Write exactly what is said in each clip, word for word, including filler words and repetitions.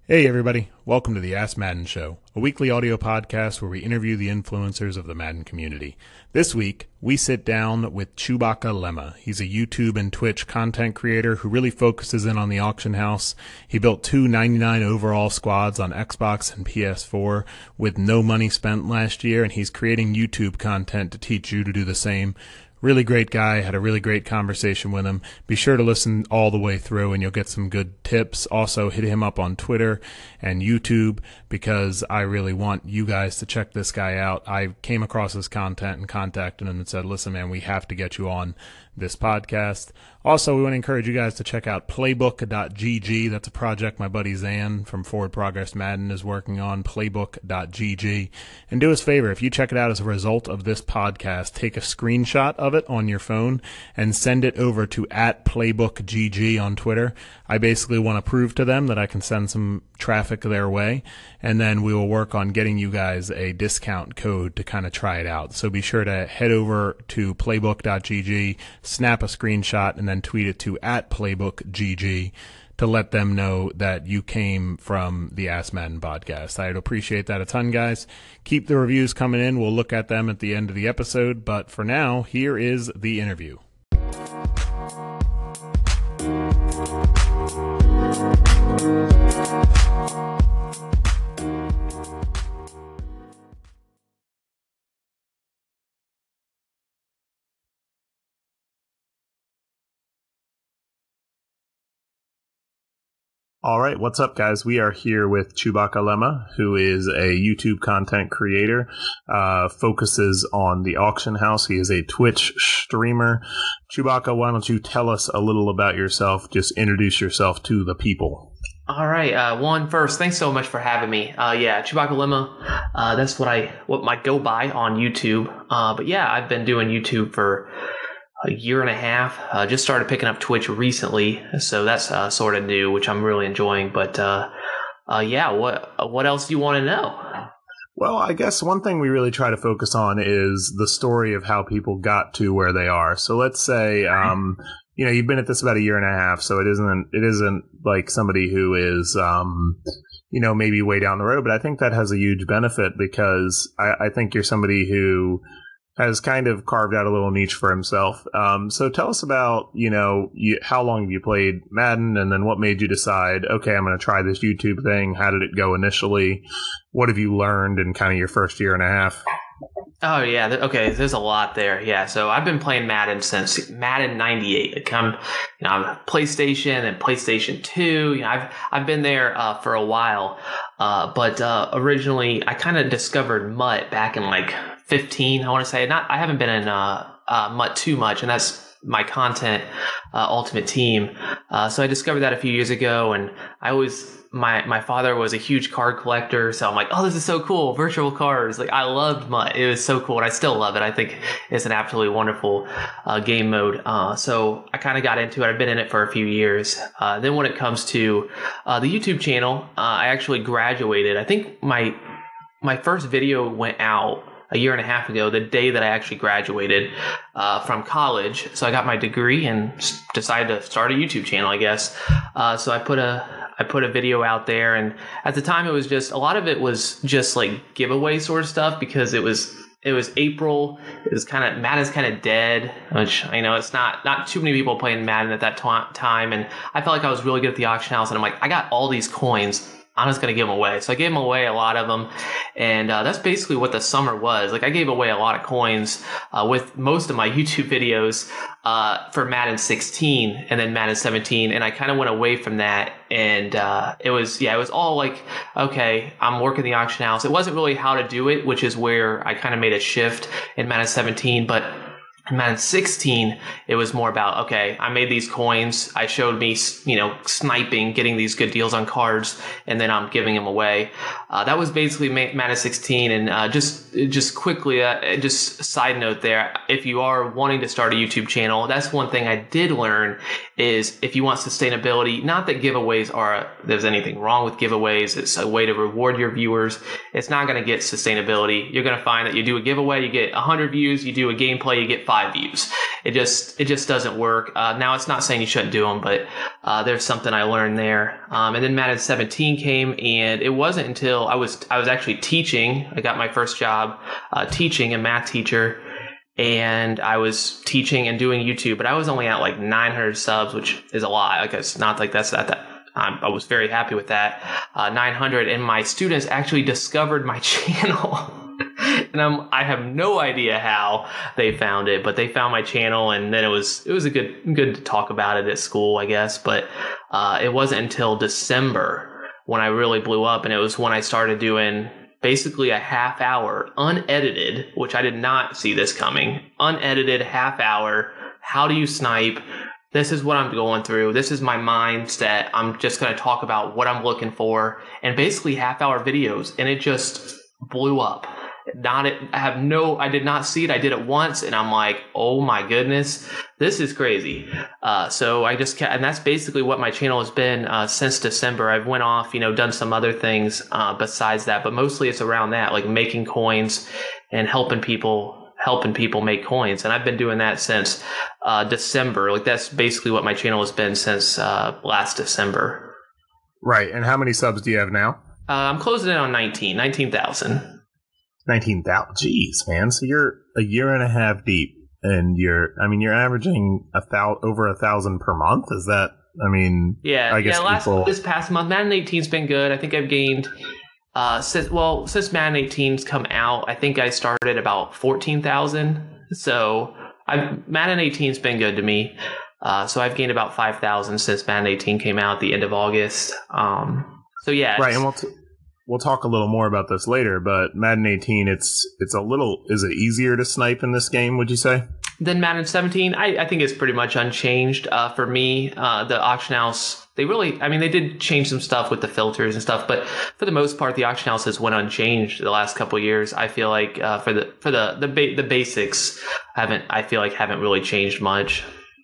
Hey everybody, welcome to the Ask Madden Show, a weekly audio podcast where we interview the influencers of the Madden community. This week, we sit down with Chewbacca Lemma. He's a YouTube and Twitch content creator who really focuses in on the auction house. He built two ninety-nine overall squads on Xbox and P S four with no money spent last year, and he's creating YouTube content to teach you to do the same. Really great guy, had a really great conversation with him. Be sure to listen all the way through and you'll get some good tips. Also, hit him up on Twitter and YouTube because I really want you guys to check this guy out. I came across his content and contacted him and said, listen, man, we have to get you on this podcast. Also, we want to encourage you guys to check out playbook dot g g. That's a project my buddy Zan from Forward Progress Madden is working on, playbook dot g g. And do us a favor, if you check it out as a result of this podcast, take a screenshot of it on your phone and send it over to at playbook g g on Twitter. I basically want to prove to them that I can send some traffic their way, and then we will work on getting you guys a discount code to kind of try it out. So be sure to head over to playbook dot g g, snap a screenshot, and then tweet it to at playbook g g to let them know that you came from the Ask Madden podcast. I'd appreciate that a ton, guys. Keep the reviews coming in. We'll look at them at the end of the episode. But for now, here is the interview. All right, what's up, guys? We are here with Chewbacca Lemma, who is a YouTube content creator, uh, focuses on the auction house. He is a Twitch streamer. Chewbacca, why don't you tell us a little about yourself? Just introduce yourself to the people. All right, uh, one first, thanks so much for having me. Uh, yeah, Chewbacca Lemma, uh, that's what I what my go by on YouTube. Uh, but yeah, I've been doing YouTube for a year and a half. Uh, just started picking up Twitch recently, so that's uh, sort of new, which I'm really enjoying. But uh, uh, yeah, what what else do you want to know? Well, I guess one thing we really try to focus on is the story of how people got to where they are. So let's say, um, you know, you've been at this about a year and a half, so it isn't it isn't like somebody who is, um, you know, maybe way down the road. But I think that has a huge benefit because I, I think you're somebody who has kind of carved out a little niche for himself. Um, so tell us about, you know, you, how long have you played Madden, and then what made you decide, okay, I'm going to try this YouTube thing. How did it go initially? What have you learned in kind of your first year and a half? Oh, yeah. Th- okay, there's a lot there. Yeah, so I've been playing Madden since Madden ninety-eight. It come, you know, I'm PlayStation and PlayStation two. You know, I've I've been there uh, for a while. Uh, but uh, originally, I kind of discovered M U T back in like fifteen, I want to say. Not, I haven't been in uh, uh, M U T too much, and that's my content uh, Ultimate Team. Uh, so I discovered that a few years ago, and I always, my my father was a huge card collector, so I'm like, oh, this is so cool, virtual cards. Like, I loved M U T. It was so cool, and I still love it. I think it's an absolutely wonderful uh, game mode. Uh, so I kind of got into it. I've been in it for a few years. Uh, then when it comes to uh, the YouTube channel, uh, I actually graduated. I think my my first video went out a year and a half ago, the day that I actually graduated uh, from college. So I got my degree and decided to start a YouTube channel, I guess. Uh, so I put a I put a video out there, and at the time it was just, a lot of it was just like giveaway sort of stuff because it was it was April. It was kind of, Madden's kind of dead, which I know it's not not too many people playing Madden at that t- time. And I felt like I was really good at the auction house, and I'm like, I got all these coins, I'm just going to give them away. So I gave them away, a lot of them. And uh, that's basically what the summer was. Like, I gave away a lot of coins uh, with most of my YouTube videos uh, for Madden sixteen and then Madden seventeen. And I kind of went away from that. And uh, it was, yeah, it was all like, okay, I'm working the auction house. It wasn't really how to do it, which is where I kind of made a shift in Madden seventeen. But in Madden sixteen, it was more about, okay, I made these coins. I showed me, you know, sniping, getting these good deals on cards, and then I'm giving them away. Uh, that was basically Madden sixteen. And uh, just just quickly, uh, just a side note there, if you are wanting to start a YouTube channel, that's one thing I did learn is if you want sustainability, not that giveaways are, there's anything wrong with giveaways. It's a way to reward your viewers. It's not going to get sustainability. You're going to find that you do a giveaway, you get one hundred views, you do a gameplay, you get five five views. It just it just doesn't work. Uh, now, it's not saying you shouldn't do them, but uh, there's something I learned there. Um, and then Madden seventeen came, and it wasn't until I was I was actually teaching. I got my first job uh, teaching, a math teacher, and I was teaching and doing YouTube, but I was only at like nine hundred subs, which is a lot. Like, it's not like that's not that. Um, I was very happy with that, uh, nine hundred, and my students actually discovered my channel. And I'm, I have no idea how they found it, but they found my channel, and then it was it was a good good to talk about it at school, I guess. But uh, it wasn't until December when I really blew up, and it was when I started doing basically a half hour unedited, which I did not see this coming. Unedited half hour. How do you snipe? This is what I'm going through. This is my mindset. I'm just going to talk about what I'm looking for, and basically half hour videos, and it just blew up. Not it. I have no, I did not see it. I did it once, and I'm like, oh my goodness, this is crazy. Uh, so I just, and that's basically what my channel has been uh, since December. I've went off, you know, done some other things uh, besides that, but mostly it's around that, like making coins and helping people helping people make coins. And I've been doing that since uh, December. Like, that's basically what my channel has been since uh, last December. Right. And how many subs do you have now? Uh, I'm closing in on nineteen, nineteen thousand. nineteen thousand. Jeez, man. So you're a year and a half deep, and you're, I mean, you're averaging a thou, over a thousand per month. Is that, I mean, yeah, I guess yeah, last, people... this past month, Madden eighteen's been good. I think I've gained, uh, since, well, since Madden eighteen's come out, I think I started about fourteen thousand. So I've, Madden eighteen's been good to me. Uh, so I've gained about five thousand since Madden eighteen came out at the end of August. Um, so yeah. Right, and we'll, t- we'll talk a little more about this later, but Madden eighteen, it's it's a little, is it easier to snipe in this game, would you say? Then Madden seventeen, I, I think it's pretty much unchanged uh, for me. Uh, the auction house, they really, I mean, they did change some stuff with the filters and stuff, but for the most part, the auction house has went unchanged the last couple of years. I feel like uh, for the for the the, ba- the basics haven't, I feel like haven't really changed much.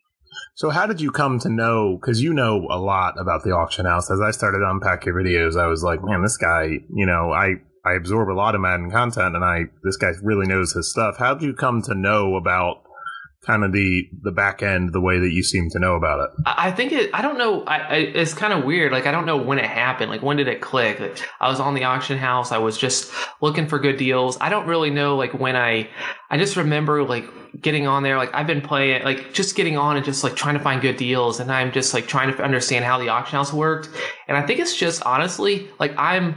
So how did you come to know, because you know a lot about the auction house. As I started to unpack your videos, I was like, man, this guy, you know, I, I absorb a lot of Madden content, and I this guy really knows his stuff. How did you come to know about kind of the the back end the way that you seem to know about it? I think it, I don't know. I, I, it's kind of weird. Like, I don't know when it happened. Like, when did it click? Like, I was on the auction house. I was just looking for good deals. I don't really know, like, when I, I just remember, like, getting on there. Like, I've been playing, like, just getting on and just, like, trying to find good deals. And I'm just, like, trying to understand how the auction house worked. And I think it's just, honestly, like, I'm,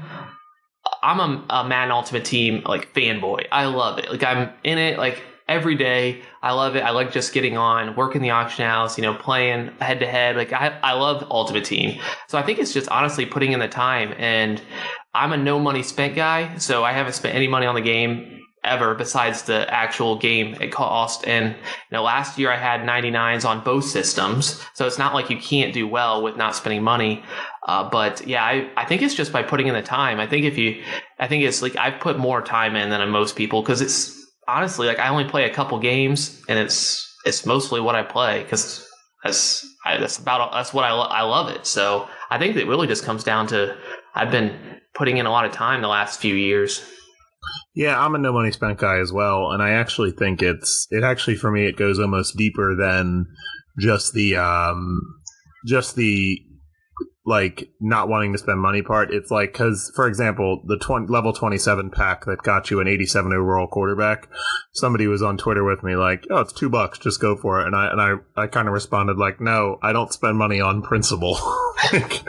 I'm a, a Madden Ultimate Team, like, fanboy. I love it. Like, I'm in it, like, every day. I love it. I like just getting on, working the auction house, you know, playing head to head. Like, I, I love Ultimate Team. So I think it's just honestly putting in the time. And I'm a no money spent guy, so I haven't spent any money on the game ever besides the actual game it cost. And, you know, last year I had ninety-nines on both systems. So it's not like you can't do well with not spending money. Uh, but yeah, I, I think it's just by putting in the time. I think if you, I think it's like I've put more time in than most people, because it's, honestly, like, I only play a couple games, and it's it's mostly what I play, because that's I, that's about that's what I lo- I love it. So I think it really just comes down to I've been putting in a lot of time the last few years. Yeah, I'm a no money spent guy as well, and I actually think it's it actually for me it goes almost deeper than just the um just the like not wanting to spend money part. It's like, because for example, the twenty, level twenty-seven pack that got you an eighty-seven overall quarterback, somebody was on Twitter with me like, oh, it's two bucks, just go for it. And I and I, I kind of responded like, no, I don't spend money on principle. like,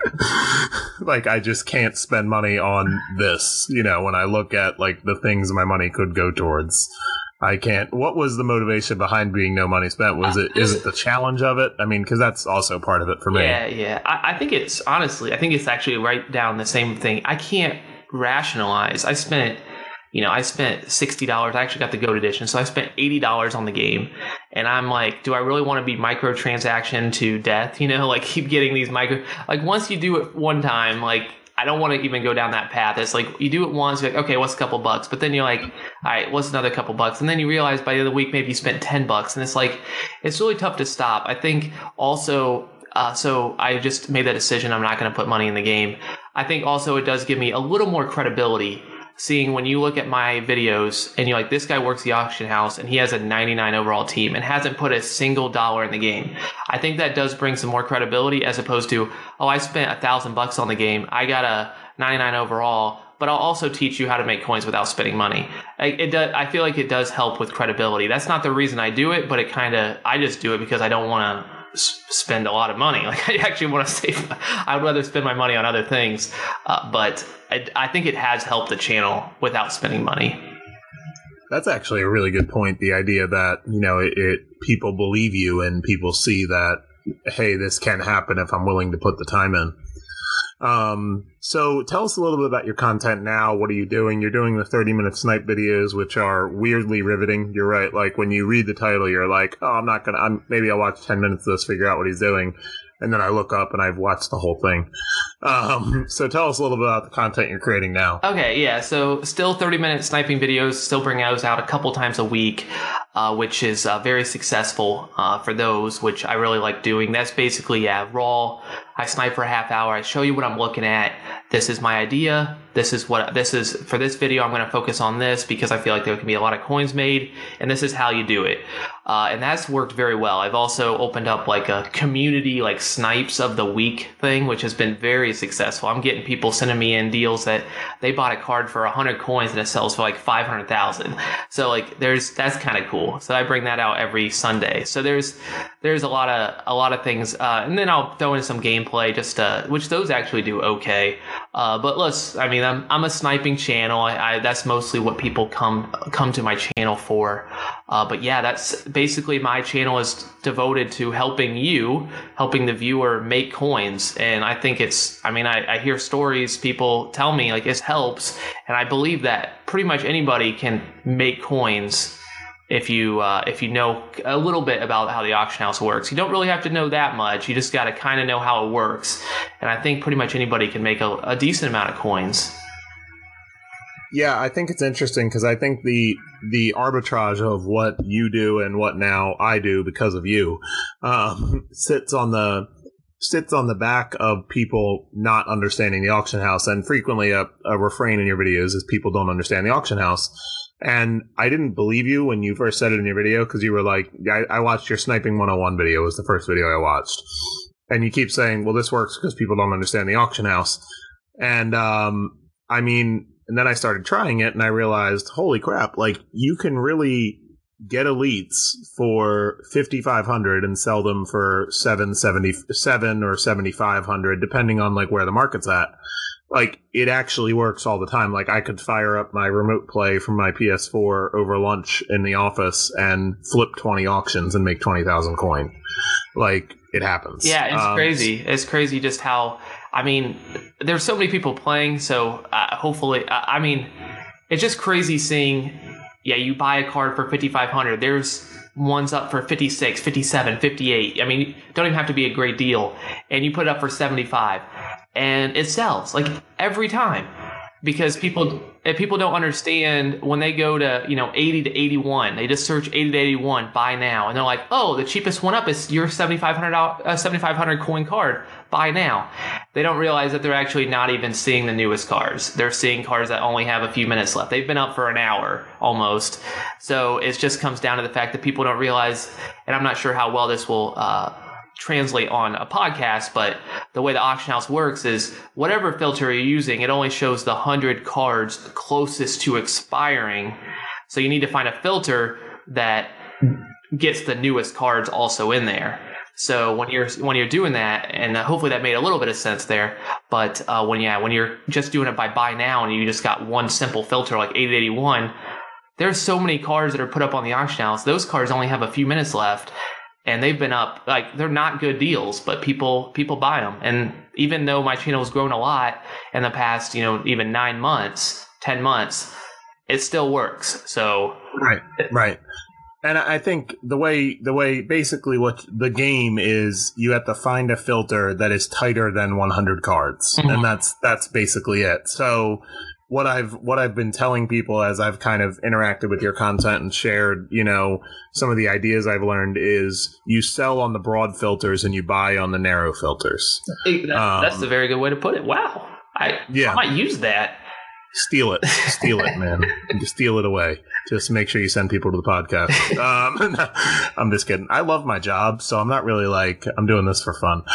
like I just can't spend money on this, you know, when I look at like the things my money could go towards. I can't. What was the motivation behind being no money spent? Was it, is it the challenge of it? I mean, because that's also part of it for me. Yeah, yeah. I, I think it's, honestly, I think it's actually right down the same thing. I can't rationalize. I spent, you know, I spent sixty dollars. I actually got the GOAT edition. So I spent eighty dollars on the game. And I'm like, do I really want to be microtransaction to death? You know, like keep getting these micro, like once you do it one time, like, I don't want to even go down that path. It's like you do it once, you're like, okay, what's a couple bucks? But then you're like, all right, what's another couple bucks? And then you realize by the end of the week, maybe you spent ten bucks. And it's like, it's really tough to stop. I think also, uh, so I just made that decision. I'm not going to put money in the game. I think also it does give me a little more credibility seeing when you look at my videos and you're like, this guy works the auction house and he has a ninety-nine overall team and hasn't put a single dollar in the game. I think that does bring some more credibility as opposed to, oh, I spent a thousand bucks on the game. I got a ninety-nine overall, but I'll also teach you how to make coins without spending money. It, it does, I feel like it does help with credibility. That's not the reason I do it, but it kind of, I just do it because I don't want to spend a lot of money. Like I actually want to save, I would rather spend my money on other things. Uh, but I, I think it has helped the channel without spending money. That's actually a really good point. The idea that, you know, it, it people believe you and people see that, hey, this can happen if I'm willing to put the time in. Um, so tell us a little bit about your content now. What are you doing? You're doing the thirty minute snipe videos, which are weirdly riveting. You're right. Like when you read the title, you're like, oh, I'm not going to, I'm maybe I'll watch ten minutes of this, figure out what he's doing. And then I look up and I've watched the whole thing. Um, so tell us a little bit about the content you're creating now. Okay. Yeah. So still thirty minute sniping videos, still bring those out a couple times a week, uh, which is uh, very successful, uh, for those, which I really like doing. That's basically, yeah, raw. I snipe for a half hour. I show you what I'm looking at. This is my idea. This is what this is for this video. I'm going to focus on this because I feel like there can be a lot of coins made, and this is how you do it. Uh, and that's worked very well. I've also opened up like a community, like snipes of the week thing, which has been very successful. I'm getting people sending me in deals that they bought a card for a hundred coins and it sells for like five hundred thousand. So like there's, that's kind of cool. So I bring that out every Sunday. So there's, there's a lot of, a lot of things. Uh, and then I'll throw in some gameplay just, uh, which those actually do okay. Uh, but let's, I mean, I'm, I'm a sniping channel. I, I, that's mostly what people come, come to my channel for. Uh, but yeah, that's basically my channel is devoted to helping you, helping the viewer make coins. And I think it's, I mean, I, I hear stories, people tell me like this helps. And I believe that pretty much anybody can make coins if you, uh, if you know a little bit about how the auction house works. You don't really have to know that much. You just got to kind of know how it works. And I think pretty much anybody can make a, a decent amount of coins. Yeah, I think it's interesting because I think the the arbitrage of what you do and what now I do because of you um, sits on the sits on the back of people not understanding the auction house. And frequently a, a refrain in your videos is people don't understand the auction house. And I didn't believe you when you first said it in your video because you were like, I, I watched your Sniping one oh one video. It was the first video I watched. And you keep saying, well, this works because people don't understand the auction house. And um, I mean... And then I started trying it and I realized, holy crap, like you can really get elites for fifty-five hundred and sell them for seven seventy-seven or seventy-five hundred, depending on like where the market's at. Like it actually works all the time. Like I could fire up my remote play from my P S four over lunch in the office and flip twenty auctions and make twenty thousand coin. Like it happens. Yeah, it's um, crazy. It's crazy just how, I mean, there's so many people playing, so uh, hopefully, uh, I mean, it's just crazy seeing, yeah, you buy a card for fifty-five hundred. There's ones up for fifty-six, fifty-seven, fifty-eight. I mean, don't even have to be a great deal. And you put it up for seventy-five, and it sells, like, every time. Because people if people don't understand when they go to, you know, eighty to eighty-one, they just search eighty to eighty-one, buy now. And they're like, oh, the cheapest one up is your seventy-five hundred uh, seventy-five hundred coin card, buy now. They don't realize that they're actually not even seeing the newest cards. They're seeing cards that only have a few minutes left. They've been up for an hour almost. So it just comes down to the fact that people don't realize, and I'm not sure how well this will uh, translate on a podcast, but the way the auction house works is whatever filter you're using, it only shows the one hundred cards closest to expiring. So you need to find a filter that gets the newest cards also in there. So when you're when you're doing that, and hopefully that made a little bit of sense there, but uh, when yeah when you're just doing it by buy now and you just got one simple filter like eighty to eighty-one, there's so many cards that are put up on the auction house. Those cards only have a few minutes left, and they've been up, like, they're not good deals, but people people buy them. And even though my channel has grown a lot in the past, you know, even nine months, ten months, it still works. So right, right. And I think the way, the way basically what the game is, you have to find a filter that is tighter than one hundred cards. Mm-hmm. And that's, that's basically it. So what I've, what I've been telling people as I've kind of interacted with your content and shared, you know, some of the ideas I've learned is you sell on the broad filters and you buy on the narrow filters. That, um, that's a very good way to put it. Wow. I, yeah. I might use that. Steal it. Steal it, man. Just steal it away. Just make sure you send people to the podcast. Um, no, I'm just kidding. I love my job, so I'm not really like, I'm doing this for fun.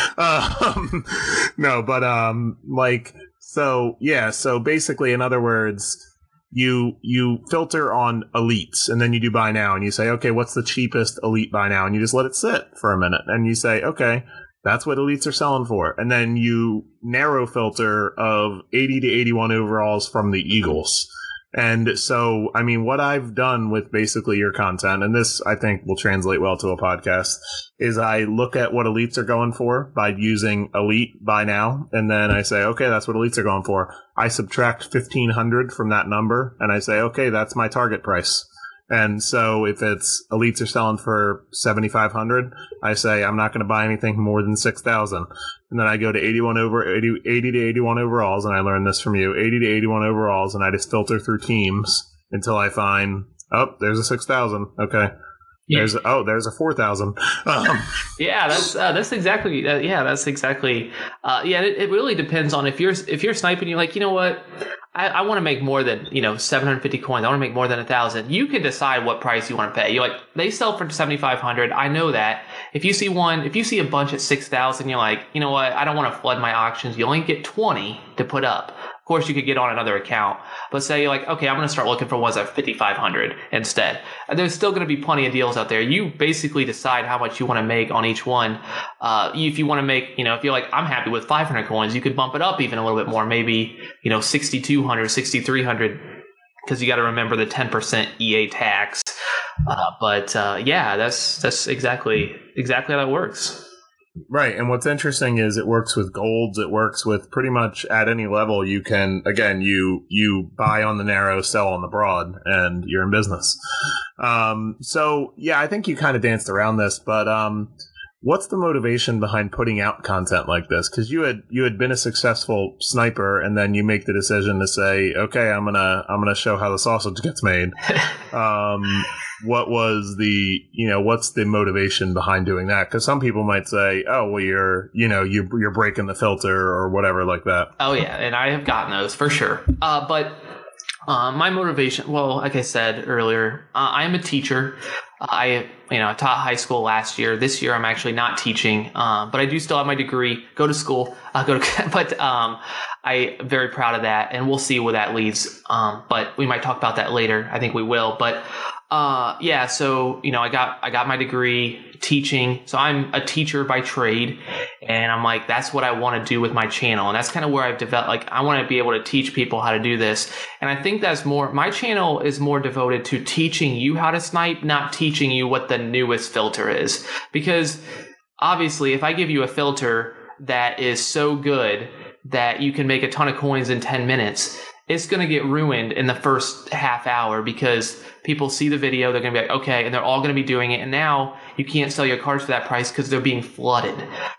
Um, no, but um, like, so, yeah, so basically, in other words, you you filter on elites, and then you do buy now, and you say, okay, what's the cheapest elite buy now? And you just let it sit for a minute, and you say, okay, that's what elites are selling for. And then you narrow filter of eighty to eighty-one overalls from the Eagles. And so, I mean, what I've done with basically your content, and this I think will translate well to a podcast, is I look at what elites are going for by using elite buy now. And then I say, okay, that's what elites are going for. I subtract fifteen hundred from that number, and I say, okay, that's my target price. And so if it's elites are selling for seventy-five hundred, I say I'm not going to buy anything more than six thousand. And then I go to eighty-one over eighty, eighty to eighty-one overalls, and I learned this from you, eighty to eighty-one overalls, and I just filter through teams until I find, oh, there's a six thousand. Okay. Yeah. There's oh, there's a four thousand. Um, yeah, that's uh, that's exactly uh, yeah, that's exactly uh, yeah. It, it really depends on if you're if you're sniping. You're like, you know what, I, I want to make more than you know seven hundred fifty coins. I want to make more than a thousand. You can decide what price you want to pay. You're like, they sell for seventy-five hundred. I know that. If you see one, if you see a bunch at six thousand, you're like, you know what, I don't want to flood my auctions. You only get twenty to put up. Of course, you could get on another account, but say you're like, okay, I'm going to start looking for ones at fifty-five hundred instead. And there's still going to be plenty of deals out there. You basically decide how much you want to make on each one. Uh, if you want to make, you know, if you're like, I'm happy with five hundred coins, you could bump it up even a little bit more, maybe, you know, sixty-two hundred, sixty-three hundred, because you got to remember the ten percent E A tax. Uh, but uh, yeah, that's that's exactly exactly how that works. Right. And what's interesting is it works with golds. It works with pretty much at any level. You can, again, you you buy on the narrow, sell on the broad, and you're in business. Um, so, yeah, I think you kind of danced around this, but um, what's the motivation behind putting out content like this? Because you had you had been a successful sniper, and then you make the decision to say, okay, I'm gonna I'm gonna show how the sausage gets made. Um, what was the you know what's the motivation behind doing that? Because some people might say, oh, well, you're you know you you're breaking the filter or whatever like that. Oh yeah, and I have gotten those for sure. Uh, but uh, my motivation, well, like I said earlier, uh, I am a teacher. I, you know, I taught high school last year. This year, I'm actually not teaching, um, but I do still have my degree. Go to school. Uh, go to, but um, I'm very proud of that, and we'll see where that leads. Um, but we might talk about that later. I think we will. But uh, yeah, so you know, I got I got my degree teaching. So I'm a teacher by trade, and I'm like, that's what I want to do with my channel, and that's kind of where I've developed. Like, I want to be able to teach people how to do this, and I think that's more. My channel is more devoted to teaching you how to snipe, not teaching you what the newest filter is. Because obviously, if I give you a filter that is so good that you can make a ton of coins in ten minutes, it's going to get ruined in the first half hour because people see the video, they're going to be like, okay, and they're all going to be doing it. And now you can't sell your cards for that price because they're being flooded.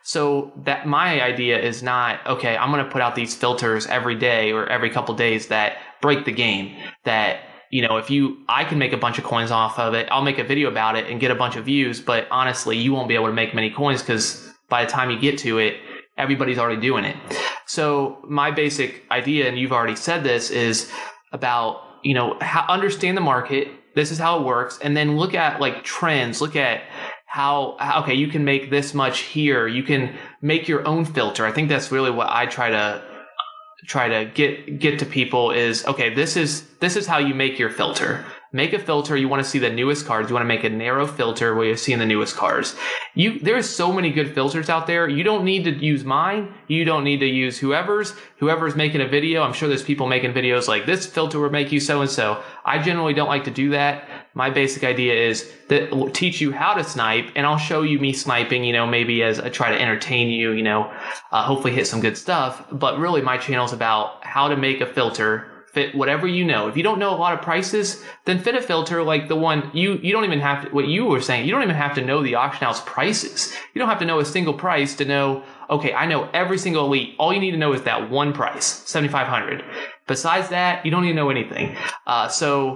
So that my idea is not, okay, I'm going to put out these filters every day or every couple days that break the game. That, you know, if you, I can make a bunch of coins off of it. I'll make a video about it and get a bunch of views. But honestly, you won't be able to make many coins because by the time you get to it, everybody's already doing it. So my basic idea, and you've already said this, is about, you know, how, understand the market. This is how it works. And then look at like trends. Look at how, how, okay, you can make this much here. You can make your own filter. I think that's really what I try to try to get get to people is, okay, this is this is how you make your filter. Make a filter. You want to see the newest cards. You want to make a narrow filter where you're seeing the newest cards. You there's so many good filters out there. You don't need to use mine. You don't need to use whoever's. Whoever's making a video. I'm sure there's people making videos like this filter will make you so and so. I generally don't like to do that. My basic idea is that will teach you how to snipe, and I'll show you me sniping, you know, maybe as I try to entertain you, you know, uh, hopefully hit some good stuff. But really my channel is about how to make a filter fit whatever you know. If you don't know a lot of prices, then fit a filter like the one you, you don't even have to, what you were saying, you don't even have to know the auction house prices. You don't have to know a single price to know, okay, I know every single elite. All you need to know is that one price, seventy-five hundred. Besides that, you don't need to know anything. Uh, so,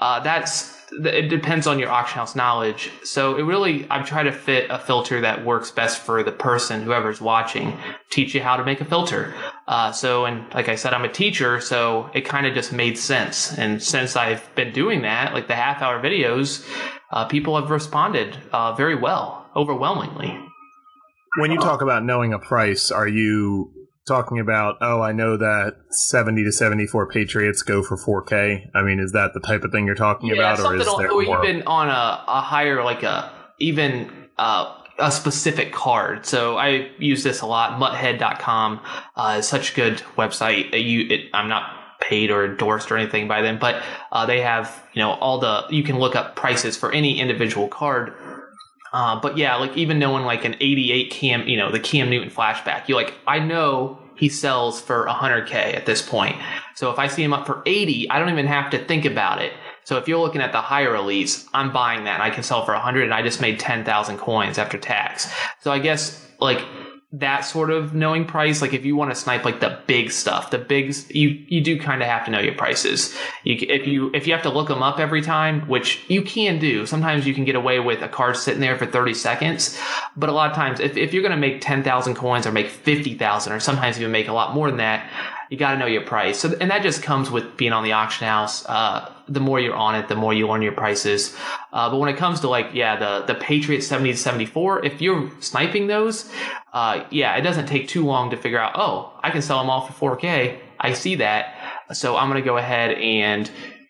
uh, that's it depends on your auction house knowledge. So it really, I try to fit a filter that works best for the person, whoever's watching, teach you how to make a filter. Uh, so, and like I said, I'm a teacher, so it kind of just made sense. And since I've been doing that, like the half hour videos, uh, people have responded uh, very well, overwhelmingly. When you talk about knowing a price, are you talking about, oh, I know that seventy to seventy-four Patriots go for four K? I mean, is that the type of thing you're talking yeah, about, or is on, there or more? even on a, a higher, like a even uh, a specific card? So I use this a lot. Mutthead dot com uh, is such a good website. You, it, I'm not paid or endorsed or anything by them, but uh, they have, you know, all the, you can look up prices for any individual card. Uh, but yeah, like even knowing like an eighty-eight Cam, you know, the Cam Newton flashback, you like, I know he sells for one hundred K at this point. So if I see him up for eighty, I don't even have to think about it. So if you're looking at the higher elites, I'm buying that and I can sell for one hundred, and I just made ten thousand coins after tax. So I guess like that sort of knowing price, like if you want to snipe like the big stuff, the bigs, you you do kind of have to know your prices. You, if you if you have to look them up every time, which you can do, sometimes you can get away with a card sitting there for thirty seconds. But a lot of times, if, if you're going to make ten thousand coins or make fifty thousand, or sometimes even make a lot more than that, you got to know your price. So, and that just comes with being on the auction house. Uh, the more you're on it, the more you learn your prices. Uh, but when it comes to like, yeah, the, the Patriots seventy to seventy-four, if you're sniping those, uh, yeah, it doesn't take too long to figure out, oh, I can sell them all for four K. I see that. So I'm going to go ahead and,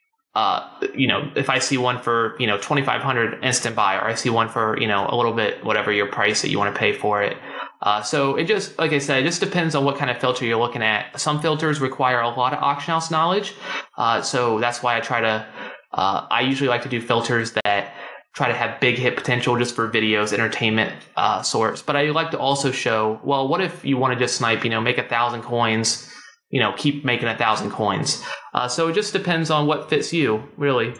uh, you know, if I see one for, you know, twenty-five hundred instant buy, or I see one for, you know, a little bit, whatever your price that you want to pay for it. Uh, so it just, like I said, it just depends on what kind of filter you're looking at. Some filters require a lot of auction house knowledge. Uh, so that's why I try to, uh, I usually like to do filters that try to have big hit potential just for videos, entertainment uh, sorts. But I like to also show, well, what if you want to just snipe, you know, make a thousand coins, you know, keep making a thousand coins. Uh, so it just depends on what fits you, really.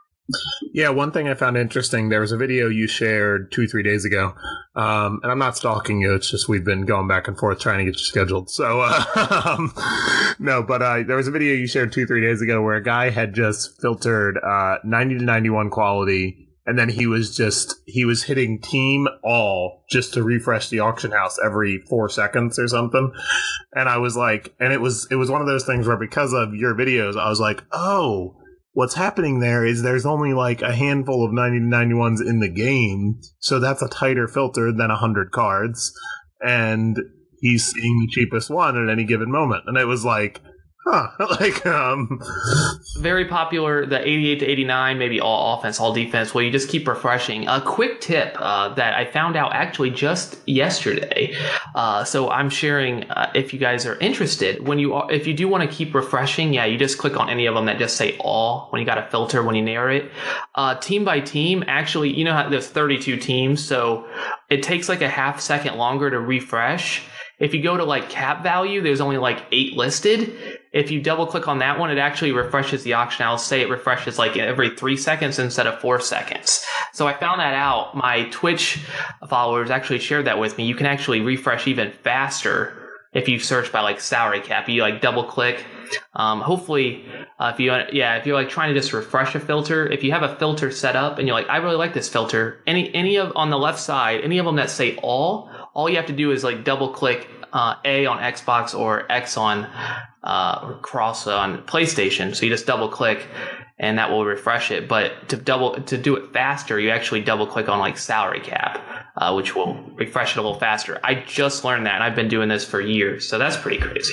Yeah, one thing I found interesting, there was a video you shared two, three days ago, um, and I'm not stalking you, it's just we've been going back and forth trying to get you scheduled. So, uh, um, no, but uh, there was a video you shared two, three days ago where a guy had just filtered uh, ninety to ninety-one quality, and then he was just, he was hitting team all just to refresh the auction house every four seconds or something. And I was like, and it was, it was one of those things where because of your videos, I was like, oh, what's happening there is there's only like a handful of ninety to ninety-ones in the game, so that's a tighter filter than one hundred cards, and he's seeing the cheapest one at any given moment. And it was like, huh, like, um... very popular, the eighty-eight to eighty-nine, maybe all offense, all defense, well, you just keep refreshing. A quick tip uh, that I found out actually just yesterday, uh, so I'm sharing uh, if you guys are interested. When you are, if you do want to keep refreshing, yeah, you just click on any of them that just say all when you got a filter, when you narrow it. Uh, team by team, actually, you know how there's thirty-two teams, so it takes like a half second longer to refresh. If you go to like cap value, there's only like eight listed. If you double click on that one, it actually refreshes the auction house. Say it refreshes like every three seconds instead of four seconds. So I found that out. My Twitch followers actually shared that with me. You can actually refresh even faster if you search by like salary cap. You like double click. Um, hopefully, uh, if you yeah, if you're like trying to just refresh a filter, if you have a filter set up and you're like, I really like this filter, any any of on the left side, any of them that say all, all you have to do is like double click uh, A on Xbox or X on uh, or cross on PlayStation. So you just double click and that will refresh it. But to double to do it faster, you actually double click on like salary cap, uh, which will refresh it a little faster. I just learned that, and I've been doing this for years, so that's pretty crazy.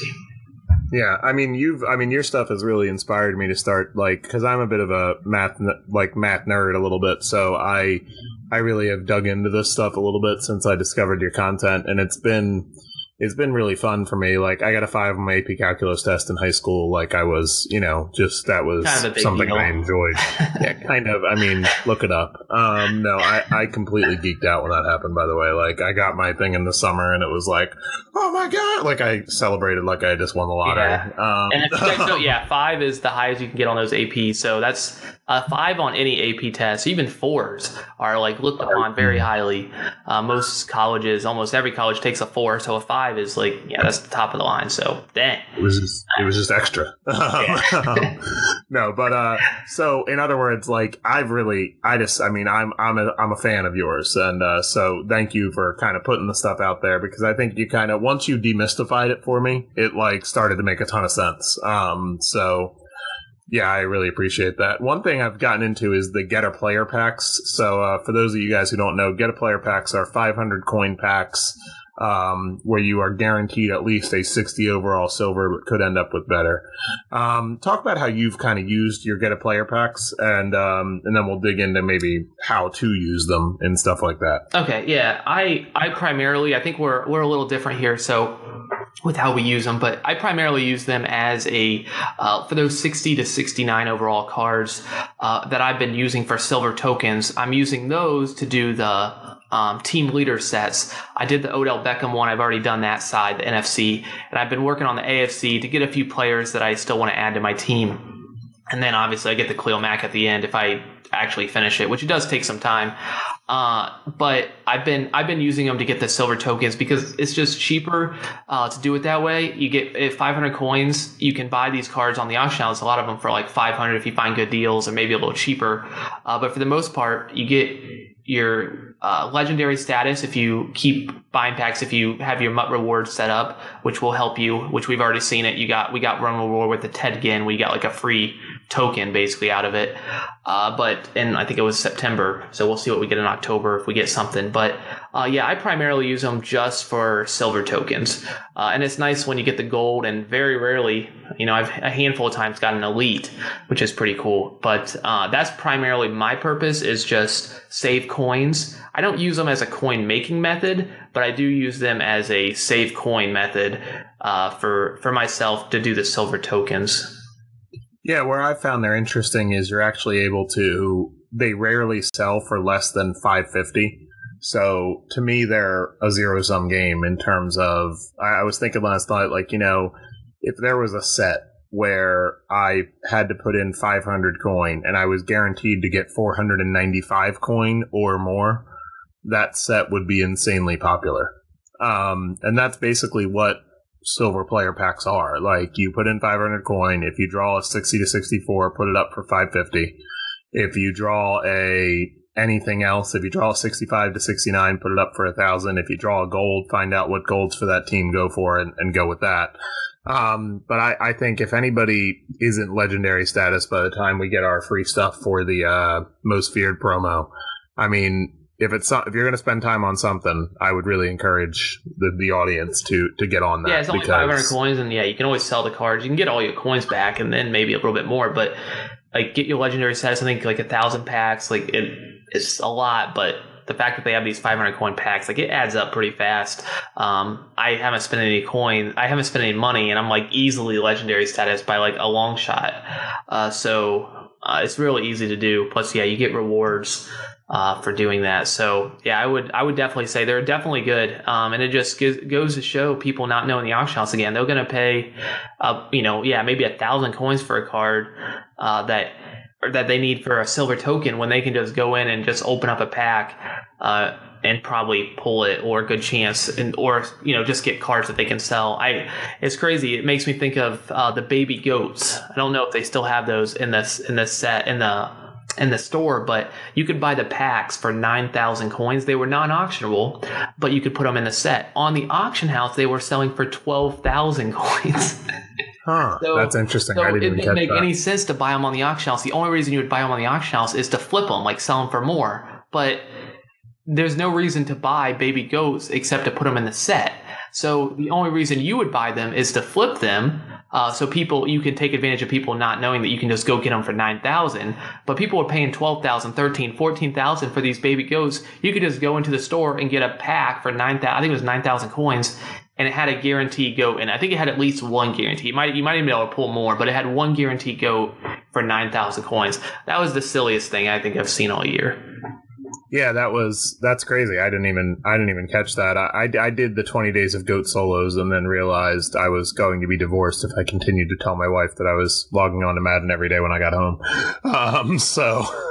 Yeah, I mean, you've, I mean, your stuff has really inspired me to start, like, because I'm a bit of a math, like, math nerd a little bit, so I, I really have dug into this stuff a little bit since I discovered your content, and it's been, it's been really fun for me. Like, I got a five on my A P calculus test in high school. Like, I was, you know, just, that was kind of something deal. I enjoyed. Yeah, kind of. I mean, look it up. Um, no, I, I completely geeked out when that happened, by the way. Like, I got my thing in the summer, and it was like, oh my God. Like, I celebrated like I just won the lottery. Yeah. Um, and if you guys know, yeah, five is the highest you can get on those A Ps. So that's a five on any A P test. Even fours are like looked upon very highly. Uh, most colleges, almost every college takes a four. So a five is like, yeah, that's the top of the line. So dang. It was just, it was just extra. Yeah. No, but uh, so in other words, like I've really, I just, I mean, I'm, I'm a, I'm a fan of yours, and uh, so thank you for kind of putting the stuff out there because I think you kind of once you demystified it for me, it like started to make a ton of sense. Um, so yeah, I really appreciate that. One thing I've gotten into is the Get a Player packs. So uh, for those of you guys who don't know, Get a Player packs are five hundred coin packs. Um, where you are guaranteed at least a sixty overall silver, but could end up with better. Um, talk about how you've kind of used your Get a Player packs, and um, and then we'll dig into maybe how to use them and stuff like that. Okay, yeah, I I primarily I think we're we're a little different here, so with how we use them, but I primarily use them as a uh, for those sixty to sixty-nine overall cards uh, that I've been using for silver tokens. I'm using those to do the Um, team leader sets. I did the Odell Beckham one. I've already done that side, the N F C, and I've been working on the A F C to get a few players that I still want to add to my team. And then obviously I get the Khalil Mack at the end if I actually finish it, which it does take some time. Uh, but I've been I've been using them to get the silver tokens because it's just cheaper uh, to do it that way. You get at five hundred coins, you can buy these cards on the auction house. A lot of them for like five hundred if you find good deals, or maybe a little cheaper. Uh, but for the most part, you get your uh, legendary status if you keep buying packs, if you have your M U T reward set up, which will help you, which we've already seen it. You got we got run reward with the Ted Ginn. We got like a free token basically out of it. Uh, but and I think it was September, so we'll see what we get in October if we get something. But uh, yeah, I primarily use them just for silver tokens, uh, and it's nice when you get the gold. And very rarely, you know, I've a handful of times got an elite, which is pretty cool. But uh, that's primarily my purpose, is just save coins. I don't use them as a coin making method, but I do use them as a save coin method uh, for for myself to do the silver tokens. Yeah, where I found they're interesting is you're actually able to, they rarely sell for less than five fifty. So to me, they're a zero sum game in terms of, I, I was thinking last night, like, you know, if there was a set where I had to put in five hundred coin and I was guaranteed to get four hundred ninety-five coin or more, that set would be insanely popular. Um, and that's basically what silver player packs are. Like, you put in five hundred coin, if you draw a sixty to sixty-four, put it up for five fifty. If you draw a anything else, if you draw a sixty-five to sixty-nine, put it up for a thousand. If you draw a gold, find out what golds for that team, go for it, and, and go with that. Um, but I, I think if anybody isn't legendary status by the time we get our free stuff for the uh, most feared promo, I mean, if it's if you're going to spend time on something, I would really encourage the, the audience to to get on that. Yeah, it's only because five hundred coins, and yeah, you can always sell the cards. You can get all your coins back, and then maybe a little bit more. But like, get your legendary status. I think like a thousand packs. Like it, it's a lot, but the fact that they have these five hundred coin packs, like, it adds up pretty fast. Um, I haven't spent any coins. I haven't spent any money, and I'm like easily legendary status by like a long shot. Uh, so uh, it's really easy to do. Plus, yeah, you get rewards uh, for doing that. So yeah, I would I would definitely say they're definitely good. Um, and it just gives, goes to show people not knowing the auction house again. They're going to pay, uh, you know, yeah, maybe a thousand coins for a card uh, that. Or that they need for a silver token, when they can just go in and just open up a pack uh, and probably pull it, or a good chance, and or you know just get cards that they can sell. I it's crazy. It makes me think of uh, the baby goats. I don't know if they still have those in this in the set in the in the store, but you could buy the packs for nine thousand coins. They were non-auctionable, but you could put them in the set. On the auction house, they were selling for twelve thousand coins. Huh, so, that's interesting. So I didn't it even didn't make that. any sense to buy them on the auction house. The only reason you would buy them on the auction house is to flip them, like sell them for more. But there's no reason to buy baby goats except to put them in the set. So the only reason you would buy them is to flip them. Uh, so people, you can take advantage of people not knowing that you can just go get them for nine thousand. But people are paying twelve thousand, thirteen, fourteen thousand for these baby goats. You could just go into the store and get a pack for nine thousand. I think it was nine thousand coins. And it had a guaranteed goat, and I think it had at least one guarantee. You might you might even be able to pull more, but it had one guaranteed goat for nine thousand coins. That was the silliest thing I think I've seen all year. Yeah, that was that's crazy. I didn't even I didn't even catch that. I, I, I did the twenty days of goat solos, and then realized I was going to be divorced if I continued to tell my wife that I was logging on to Madden every day when I got home. Um, so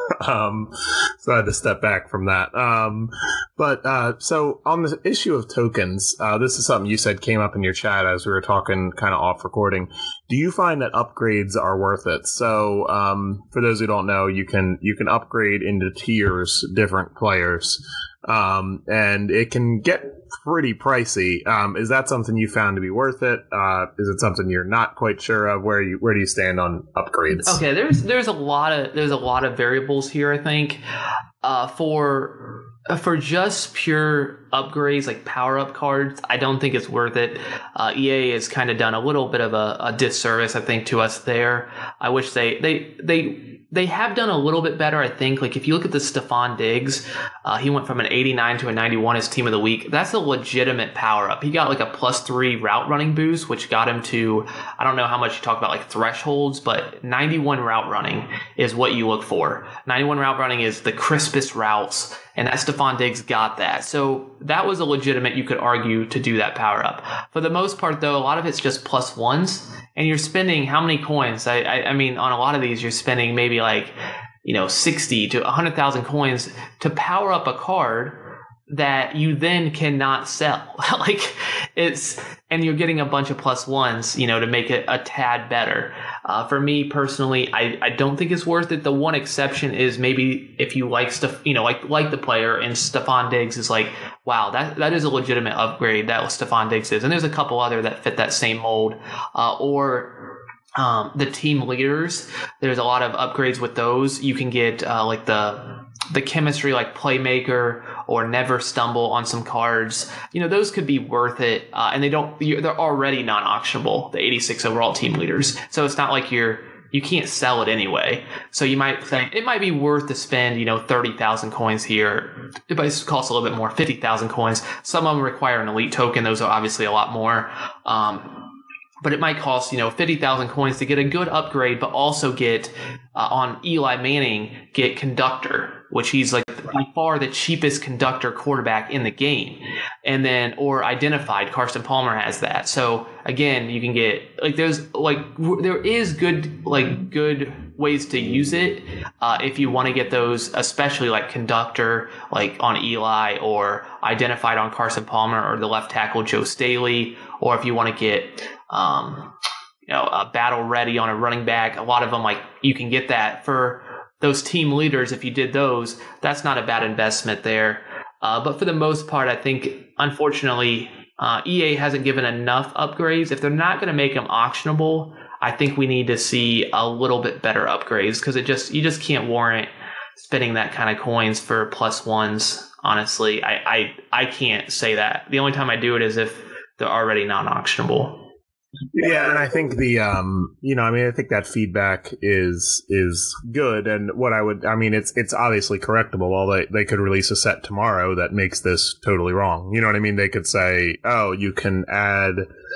um, so I had to step back from that. Um, but uh, so on the issue of tokens, uh, this is something you said came up in your chat as we were talking kind of off recording. Do you find that upgrades are worth it? So um, for those who don't know, you can you can upgrade into tiers, different players, um, and it can get pretty pricey. Um, is that something you found to be worth it? Uh, is it something you're not quite sure of? Where you where do you stand on upgrades? Okay, there's there's a lot of there's a lot of variables here. I think uh, for for just pure upgrades like power up cards, I don't think it's worth it. Uh, E A has kind of done a little bit of a, a disservice, I think, to us there. I wish they they they. They have done a little bit better, I think. Like, if you look at the Stephon Diggs, uh, he went from an eighty-nine to a ninety-one as team of the week. That's a legitimate power up. He got like a plus three route running boost, which got him to, I don't know how much you talk about like thresholds, but ninety-one route running is what you look for. ninety-one route running is the crispest routes, and that Stephon Diggs got that. So that was a legitimate, you could argue, to do that power up. For the most part, though, a lot of it's just plus ones. And you're spending how many coins? I, I I mean, on a lot of these, you're spending maybe like, you know, sixty to one hundred thousand coins to power up a card that you then cannot sell. Like, it's, and you're getting a bunch of plus ones, you know, to make it a tad better. Uh, for me personally, I, I don't think it's worth it. The one exception is maybe if you like stuff, you know, like like the player, and Stephon Diggs is like, wow, that that is a legitimate upgrade. That Stephon Diggs is, and there's a couple other that fit that same mold, uh, or. Um, the team leaders, there's a lot of upgrades with those. You can get uh, like the the chemistry, like Playmaker or Never Stumble on some cards. You know, those could be worth it, uh, and they don't. They're already non-auctionable. The eighty-six overall team leaders, so it's not like you're you can't sell it anyway. So you might think it might be worth to spend, you know, thirty thousand coins here. It might cost a little bit more, fifty thousand coins. Some of them require an elite token. Those are obviously a lot more. Um, But it might cost, you know, fifty thousand coins to get a good upgrade, but also get uh, on Eli Manning, get Conductor, which he's like by far the cheapest conductor quarterback in the game. And then, or Identified, Carson Palmer has that. So again, you can get like there's like w- there is good like good ways to use it uh, if you want to get those, especially like Conductor, like on Eli, or Identified on Carson Palmer, or the left tackle Joe Staley, or if you want to get Um, you know, a battle ready on a running back. A lot of them, like, you can get that for those team leaders. If you did those, that's not a bad investment there. Uh, but for the most part, I think, unfortunately, uh, E A hasn't given enough upgrades. If they're not going to make them auctionable, I think we need to see a little bit better upgrades, because it just you just can't warrant spending that kind of coins for plus ones. Honestly, I, I I can't say that. The only time I do it is if they're already non-auctionable. Yeah, and I think the um, you know, I mean, I think that feedback is is good, and what I would, I mean, it's it's obviously correctable. Well, they they could release a set tomorrow that makes this totally wrong. You know what I mean? They could say, oh, you can add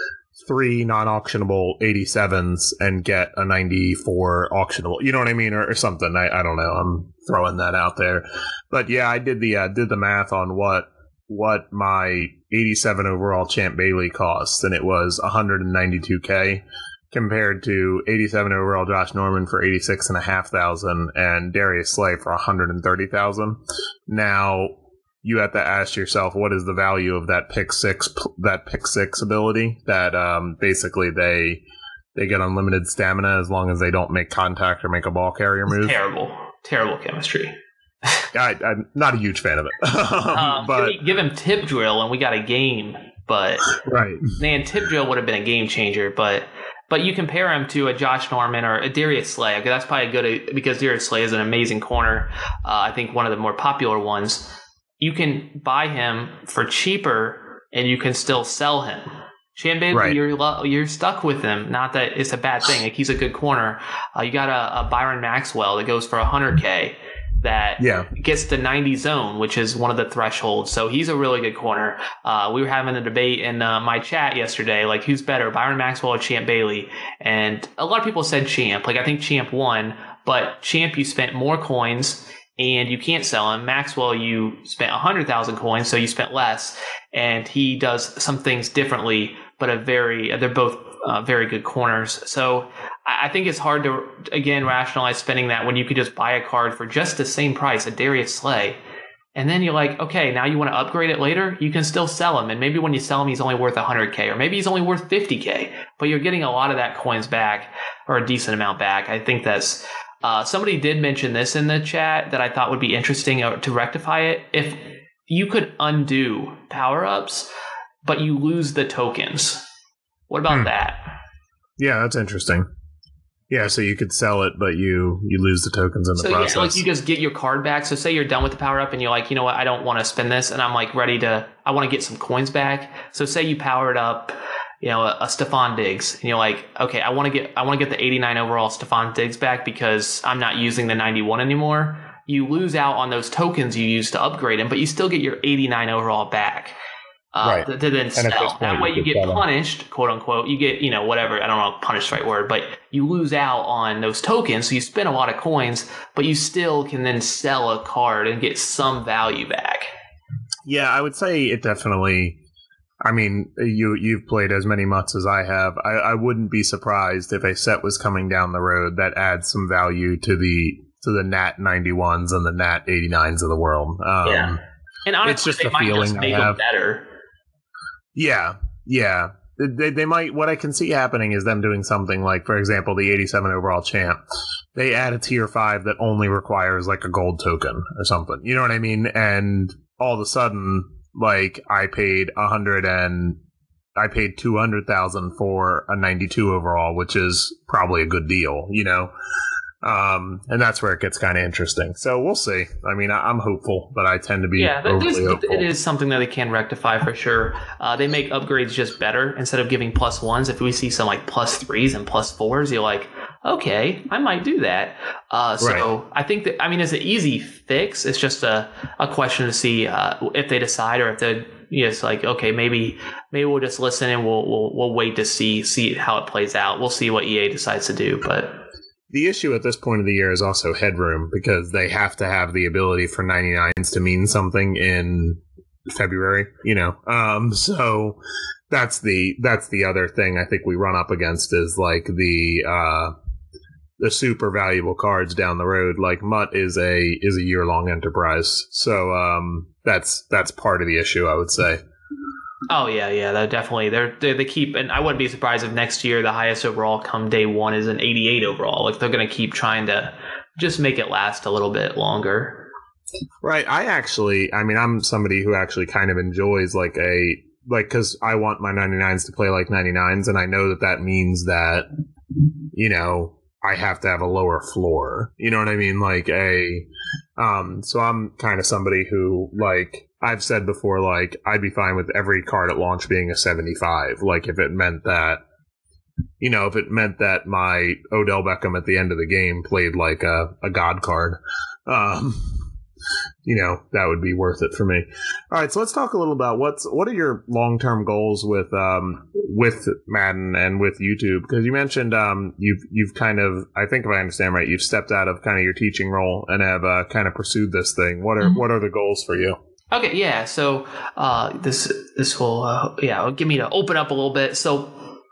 three non-auctionable eighty-sevens and get a ninety-four auctionable. You know what I mean, or, or something. I I don't know. I'm throwing that out there, but yeah, I did the uh, did the math on what. what my eighty-seven overall Champ Bailey cost, and it was one hundred ninety-two K compared to eighty-seven overall Josh Norman for eighty-six and a half thousand and Darius Slay for one hundred thirty thousand. Now you have to ask yourself, what is the value of that pick six, that pick six ability that um, basically they they get unlimited stamina as long as they don't make contact or make a ball carrier move. It's terrible, terrible chemistry. I, I'm not a huge fan of it. um, but give, give him Tip Drill and we got a game. But right, man, Tip Drill would have been a game changer. But but you compare him to a Josh Norman or a Darius Slay. Okay, that's probably good because Darius Slay is an amazing corner. Uh, I think one of the more popular ones. You can buy him for cheaper and you can still sell him. Champ Bailey, right. you're you're stuck with him. Not that it's a bad thing. Like, he's a good corner. Uh, you got a, a Byron Maxwell that goes for one hundred K. That yeah. gets the ninety zone, which is one of the thresholds. So he's a really good corner. Uh, we were having a debate in uh, my chat yesterday, like, who's better, Byron Maxwell or Champ Bailey? And a lot of people said Champ. Like, I think Champ won, but Champ, you spent more coins and you can't sell him. Maxwell, you spent one hundred thousand coins, so you spent less. And he does some things differently, but a very, they're both uh, very good corners. So I, I think it's hard to, again, rationalize spending that when you could just buy a card for just the same price, a Darius Slay. And then you're like, okay, now you want to upgrade it later? You can still sell him. And maybe when you sell him, he's only worth one hundred K, or maybe he's only worth fifty K. But you're getting a lot of that coins back, or a decent amount back. I think that's... Uh, somebody did mention this in the chat that I thought would be interesting to rectify it. If you could undo power-ups, but you lose the tokens. What about hmm. that? Yeah, that's interesting. Yeah, so you could sell it, but you you lose the tokens in the so, process. So yeah, like you just get your card back. So say you're done with the power up and you're like, you know what, I don't want to spend this, and I'm like ready to, I want to get some coins back. So say you powered up, you know, a, a Stephon Diggs, and you're like, okay, I want to get I want to get the eighty-nine overall Stephon Diggs back because I'm not using the ninety-one anymore. You lose out on those tokens you used to upgrade him, but you still get your eighty-nine overall back. Uh, right. to, to then sell. That way you get punished, quote unquote. You get, you know, whatever. I don't know, punished the right word, but you lose out on those tokens. So you spend a lot of coins, but you still can then sell a card and get some value back. Yeah, I would say it definitely. I mean, you you've played as many mutts as I have. I, I wouldn't be surprised if a set was coming down the road that adds some value to the to the Nat ninety-ones and the Nat eighty-nines of the world. Um, yeah, and honestly, it's just they a might feeling just make I have. them better. Yeah, yeah. They they might. What I can see happening is them doing something like, for example, the eighty-seven overall champ. They add a tier five that only requires like a gold token or something. You know what I mean? And all of a sudden, like I paid a hundred and I paid two hundred thousand for a ninety-two overall, which is probably a good deal. You know. Um, and that's where it gets kind of interesting. So we'll see. I mean, I, I'm hopeful, but I tend to be yeah, overly hopeful. It is something that they can rectify for sure. Uh, they make upgrades just better. Instead of giving plus ones, if we see some like plus threes and plus fours, you're like, okay, I might do that. Uh, so right. I think that, I mean, it's an easy fix. It's just a, a question to see uh, if they decide, or if they, you know, it's like, okay, maybe maybe we'll just listen and we'll we'll we'll wait to see see how it plays out. We'll see what E A decides to do, but. The issue at this point of the year is also headroom, because they have to have the ability for ninety-nines to mean something in February, you know. Um, so that's the that's the other thing I think we run up against is like the uh, the super valuable cards down the road. Like Mutt is a is a year long enterprise, so um, that's that's part of the issue, I would say. Oh yeah, yeah, they're definitely they're, they they keep, and I wouldn't be surprised if next year the highest overall come day one is an eighty-eight overall. Like they're going to keep trying to just make it last a little bit longer. Right. I actually, I mean, I'm somebody who actually kind of enjoys like a like because I want my ninety-nines to play like ninety-nines, and I know that that means that you know I have to have a lower floor. You know what I mean? Like a um. So I'm kind of somebody who like. I've said before, like, I'd be fine with every card at launch being a seventy-five. Like, if it meant that, you know, if it meant that my Odell Beckham at the end of the game played like a, a god card, um, you know, that would be worth it for me. All right, so let's talk a little about what's what are your long-term goals with um with Madden and with YouTube? Because you mentioned um you've you've kind of, I think if I understand right, you've stepped out of kind of your teaching role and have uh, kind of pursued this thing. What are mm-hmm. what are the goals for you? Okay, yeah. So uh, this this will uh, yeah give me to open up a little bit. So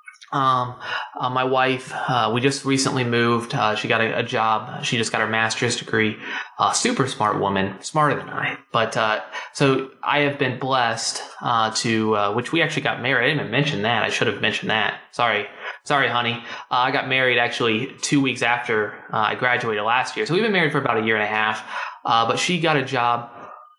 um, uh, my wife, uh, we just recently moved. Uh, she got a, a job. She just got her master's degree. Uh, super smart woman, smarter than I. But uh, so I have been blessed uh, to uh, which we actually got married. I didn't even mention that. I should have mentioned that. Sorry. Sorry, honey. Uh, I got married actually two weeks after uh, I graduated last year. So we've been married for about a year and a half. Uh, but she got a job.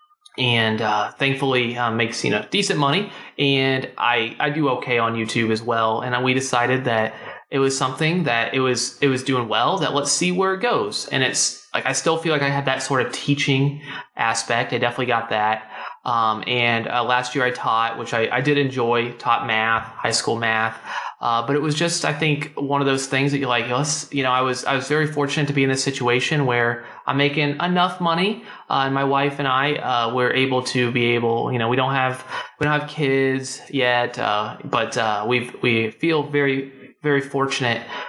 And uh, thankfully uh, makes, you know, decent money. And I, I do okay on YouTube as well. And we decided that it was something that it was it was doing well, that let's see where it goes. And it's like I still feel like I had that sort of teaching aspect. I definitely got that. Um, and uh, last year I taught, which I, I did enjoy, taught math, high school math. Uh, but it was just, I think, one of those things that you're like, let's, you know, I was I was very fortunate to be in this situation where I'm making enough money, uh, and my wife and I uh, were able to be able, you know, we don't have we don't have kids yet, uh, but uh, we we feel very very fortunate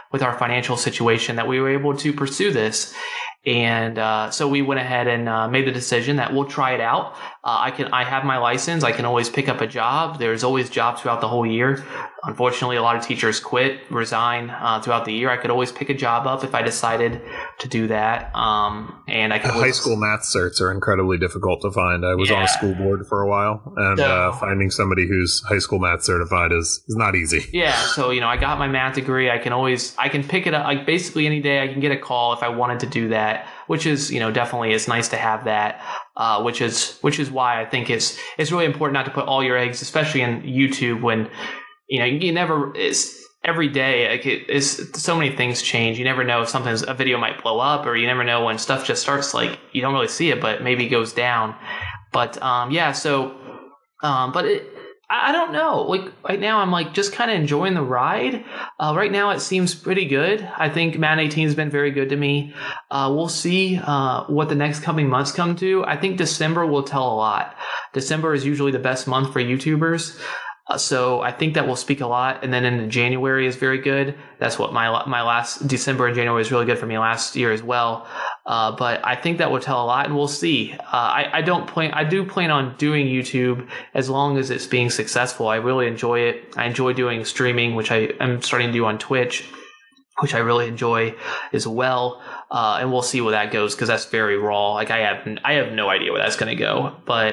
with our financial situation that we were able to pursue this. And uh, so we went ahead and uh, made the decision that we'll try it out. Uh, I can, I have my license. I can always pick up a job. There's always jobs throughout the whole year. Unfortunately, a lot of teachers quit, resign uh, throughout the year. I could always pick a job up if I decided to do that. Um, and I could always, high school math certs are incredibly difficult to find. I was yeah. on a school board for a while, and so, uh, finding somebody who's high school math certified is, is not easy. Yeah. So, you know, I got my math degree. I can always, I can pick it up. Like basically any day I can get a call if I wanted to do that, which is, you know, definitely it's nice to have that. Uh, which is, which is why I think it's, it's really important not to put all your eggs, especially in YouTube when, you know, you never, it's every day, like it, it's so many things change. You never know if sometimes a video might blow up, or you never know when stuff just starts, like you don't really see it, but maybe goes down. But um, yeah, so, um, but it, I, I don't know. Like right now, I'm like just kind of enjoying the ride. Uh, right now, it seems pretty good. I think Madden eighteen has been very good to me. Uh, we'll see uh, what the next coming months come to. I think December will tell a lot. December is usually the best month for YouTubers. Uh, so I think that will speak a lot. And then in January is very good. That's what my my last December and January was really good for me last year as well. Uh, but I think that will tell a lot, and we'll see. Uh, I, I don't plan. I do plan on doing YouTube as long as it's being successful. I really enjoy it. I enjoy doing streaming, which I am starting to do on Twitch, which I really enjoy as well. Uh, and we'll see where that goes, because that's very raw. Like I have I have no idea where that's going to go, but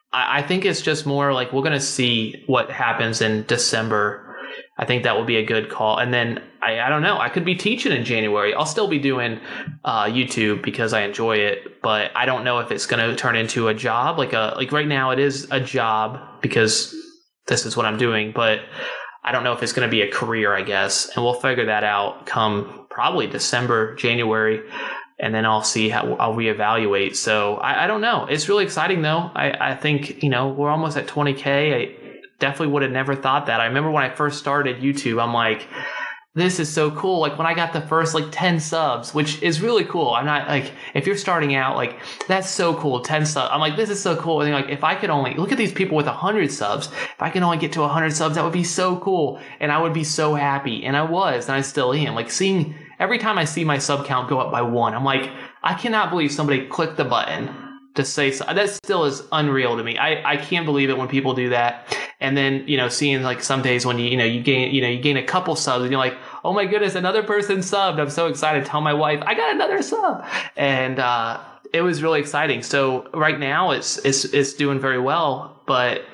I think it's just more like we're going to see what happens in December. I think that will be a good call. And then I, I don't know. I could be teaching in January. I'll still be doing uh, YouTube because I enjoy it, but I don't know if it's going to turn into a job. Like a like right now, it is a job because this is what I'm doing. But I don't know if it's going to be a career, I guess. And we'll figure that out come probably December, January. And then I'll see how I'll reevaluate. So I, I don't know. It's really exciting though. I, I think, you know, we're almost at twenty K. I definitely would have never thought that. I remember when I first started YouTube, I'm like, this is so cool. Like when I got the first like ten subs, which is really cool. I'm not like, if you're starting out, like that's so cool. ten subs. I'm like, this is so cool. And like, if I could only look at these people with a hundred subs, if I can only get to a hundred subs, that would be so cool. And I would be so happy. And I was, and I still am. Like seeing, every time I see my sub count go up by one, I'm like, I cannot believe somebody clicked the button to say so. That still is unreal to me. I, I can't believe it when people do that. And then, you know, seeing like some days when you, you know, you gain, you know, you gain a couple subs and you're like, oh my goodness, another person subbed. I'm so excited. Tell my wife, I got another sub. And, uh, it was really exciting. So right now it's, it's, it's doing very well, but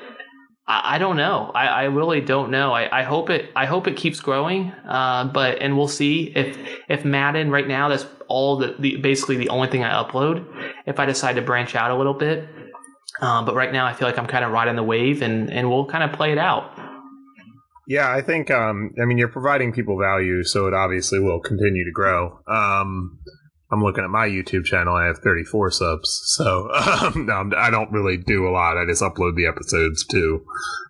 I, I don't know. I, I really don't know. I, I hope it, I hope it keeps growing. Uh, but, and we'll see if, if Madden right now, that's all the, the, basically the only thing I upload. If I decide to branch out a little bit. Um, but right now I feel like I'm kind of riding the wave, and, and we'll kind of play it out. Yeah, I think, um, I mean, you're providing people value, so it obviously will continue to grow. Um, I'm looking at my YouTube channel. I have thirty-four subs, so um, no, I don't really do a lot. I just upload the episodes to,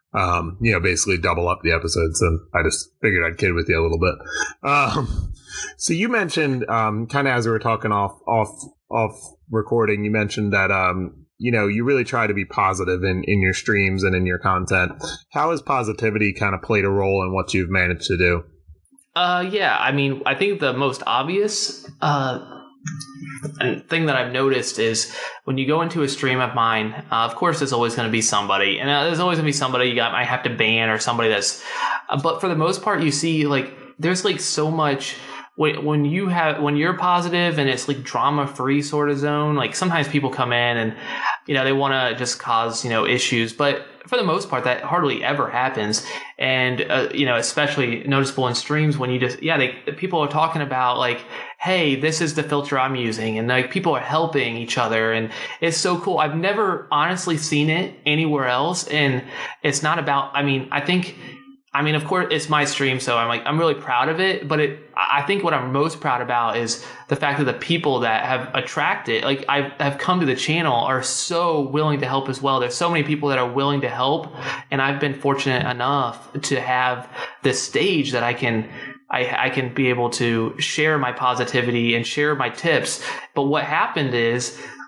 um, you know, basically double up the episodes, and I just figured I'd kid with you a little bit. Um, so you mentioned, um, kind of as we were talking off, off, off recording, you mentioned that, um, you know, you really try to be positive in, in your streams and in your content. How has positivity kind of played a role in what you've managed to do? Uh, yeah, I mean, I think the most obvious uh, thing that I've noticed is when you go into a stream of mine, uh, of course, there's always going to be somebody. And uh, there's always going to be somebody you got, might have to ban, or somebody that's... Uh, but for the most part, you see, like, there's, like, so much... When you have, when you're positive and it's like drama free sort of zone, like sometimes people come in and, you know, they want to just cause, you know, issues, but for the most part, that hardly ever happens. And, uh, you know, especially noticeable in streams when you just, yeah, they, people are talking about like, hey, this is the filter I'm using. And like people are helping each other. And it's so cool. I've never honestly seen it anywhere else. And it's not about, I mean, I think, I mean, of course, it's my stream, so I'm like, I'm really proud of it. But it, I think what I'm most proud about is the fact that the people that have attracted, like I've, have come to the channel, are so willing to help as well. There's so many people that are willing to help, and I've been fortunate enough to have this stage that I can, I, I can be able to share my positivity and share my tips. But what happened is,